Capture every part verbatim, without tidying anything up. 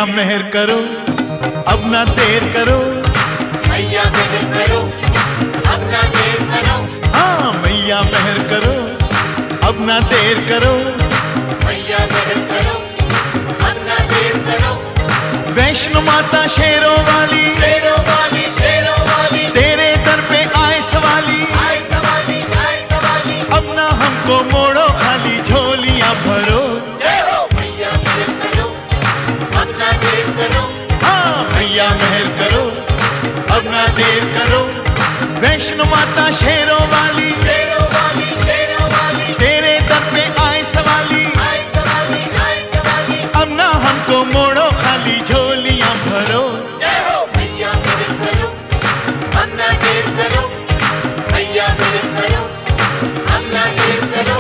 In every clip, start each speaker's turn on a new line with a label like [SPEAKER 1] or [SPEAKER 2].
[SPEAKER 1] मैया मेहर करो अब ना देर करो,
[SPEAKER 2] मैया मेहर करो अब ना देर करो,
[SPEAKER 1] हाँ मैया मेहर करो अब ना देर करो,
[SPEAKER 2] मैया मेहर करो अब ना देर करो।
[SPEAKER 1] वैष्णो माता शेरों वाली,
[SPEAKER 2] शेरों वाली शेरों वाली,
[SPEAKER 1] तेरे दर पे आए सवाली,
[SPEAKER 2] आए सवाली आए सवाली,
[SPEAKER 1] अब ना हमको मोड़ो खाली झोलियां भरो।
[SPEAKER 2] जय हो मैया मेहर करो अब ना देर करो,
[SPEAKER 1] हाँ मैया मेहर करो अब ना देर करो, वैष्णो माता शेरों वाली,
[SPEAKER 2] शेरों वाली शेरों वाली,
[SPEAKER 1] तेरे दर पे आए सवाली,
[SPEAKER 2] आए सवाली आए सवाली,
[SPEAKER 1] अब ना हमको मोड़ो खाली झोलियां भरो।
[SPEAKER 2] जय हो मैया मेहर करो अब ना देर करो, मैया मेहर करो अब ना देर करो।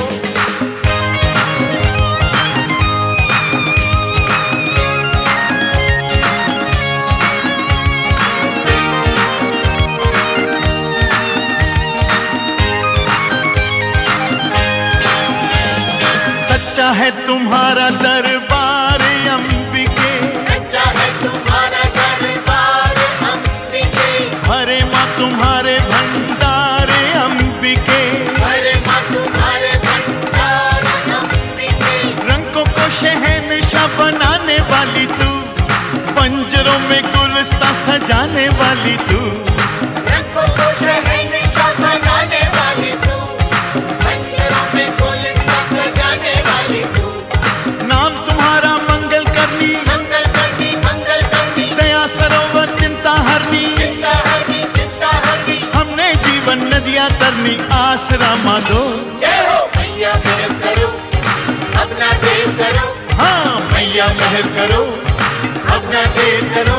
[SPEAKER 1] सच्चा है तुम्हारा दरबार अंबिके,
[SPEAKER 2] सच्चा है तुम्हारा दरबार अंबिके,
[SPEAKER 1] हरे माँ तुम्हारे भंडार अंबिके,
[SPEAKER 2] हरे माँ तुम्हारे भंडार अंबिके,
[SPEAKER 1] रंगों को शहंशाह बनाने वाली तू, पंजरों में गुलस्ता सजाने वाली तू,
[SPEAKER 2] रंगों को शहंशाह बनाने वाली तू, पंजरों में गुलस्ता सजाने वाली तू,
[SPEAKER 1] नाम तुम्हारा मंगल करनी,
[SPEAKER 2] मंगल करनी मंगल करनी,
[SPEAKER 1] दया सरोवर चिंता हरनी,
[SPEAKER 2] चिंता हरनी चिंता हरनी,
[SPEAKER 1] हमने जीवन नदियाँ तरनी आसरा माँ दो।
[SPEAKER 2] जय हो मैया मेहर करो अब ना देर करो,
[SPEAKER 1] हाँ मैया मेहर करो अब ना देर करो।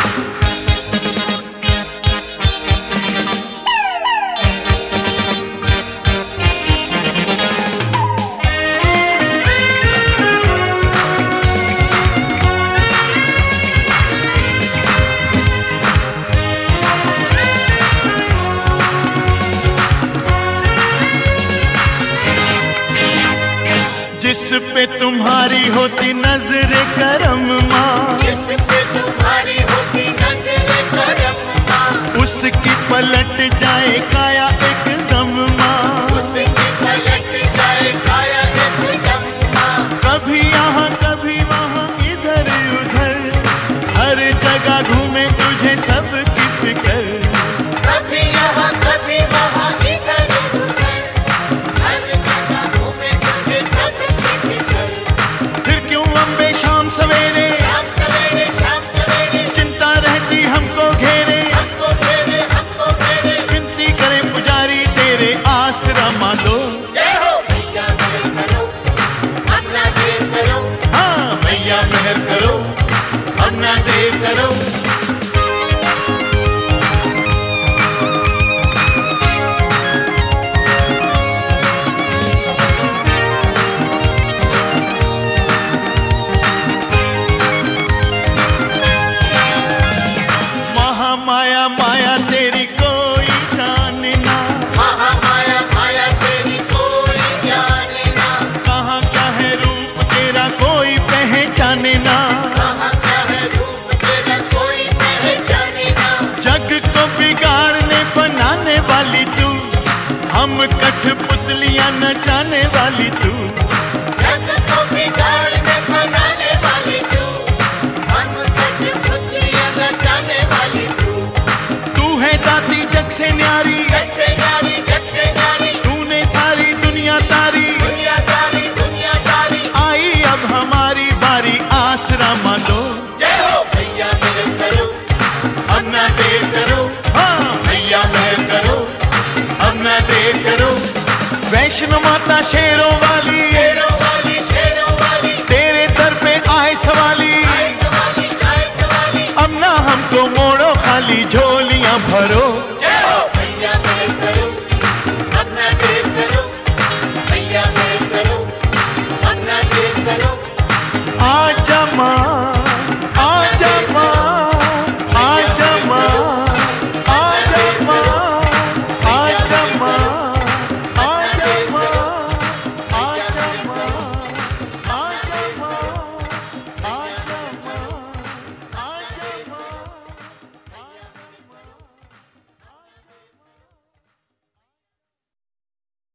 [SPEAKER 1] जिस पे तुम्हारी होती नजर करम माँ,
[SPEAKER 2] जिस पे तुम्हारी होती नजर करम माँ,
[SPEAKER 1] उसकी पलट जाए काया एकदम माँ,
[SPEAKER 2] उसकी पलट जाए काया एकदम माँ,
[SPEAKER 1] कभी यहाँ कभी वहाँ इधर उधर, हर जगह घूमे तुझे सबकी फिक्र,
[SPEAKER 2] कभी यहाँ कभी वहाँ इधर उधर, हर जगह घूमे तुझे सबकी फिक्र,
[SPEAKER 1] फिर क्यों अम्बे शाम सवेरे,
[SPEAKER 2] शाम सवेरे शाम सवेरे,
[SPEAKER 1] चिंता रहती हमको घेरे,
[SPEAKER 2] हमको घेरे हमको घेरे,
[SPEAKER 1] विनती करें पुजारी तेरे आसरा मान लो।
[SPEAKER 2] जय हो मैया मेहर करो अब ना देर करो,
[SPEAKER 1] हाँ मैया मेहर करो अब ना देर करो। महामाया माया तेरी कोई जाने ना,
[SPEAKER 2] महामाया माया तेरी कोई जाने ना,
[SPEAKER 1] कहाँ क्या है रूप तेरा कोई पहचाने ना,
[SPEAKER 2] कहाँ क्या है रूप तेरा कोई पहचाने ना,
[SPEAKER 1] जग को बिगाड़ने बनाने वाली तू, हम कठपुतलियां नचाने वाली तू,
[SPEAKER 2] जग को बिगाड़ने बनाने वाली तू, हम कठपुतलियां नचाने वाली तू,
[SPEAKER 1] तू है दाती जग से न्यारी,
[SPEAKER 2] जग से न्यारी जग से न्यारी,
[SPEAKER 1] तूने सारी दुनिया तारी,
[SPEAKER 2] दुनियादारी दुनियादारी,
[SPEAKER 1] आई अब हमारी बारी आसरा मान लो।
[SPEAKER 2] जय हो मैया मेहर करो
[SPEAKER 1] अब ना देर करो, हाँ मैया मेहर करो अब ना देर करो, वैष्णो माता शेरों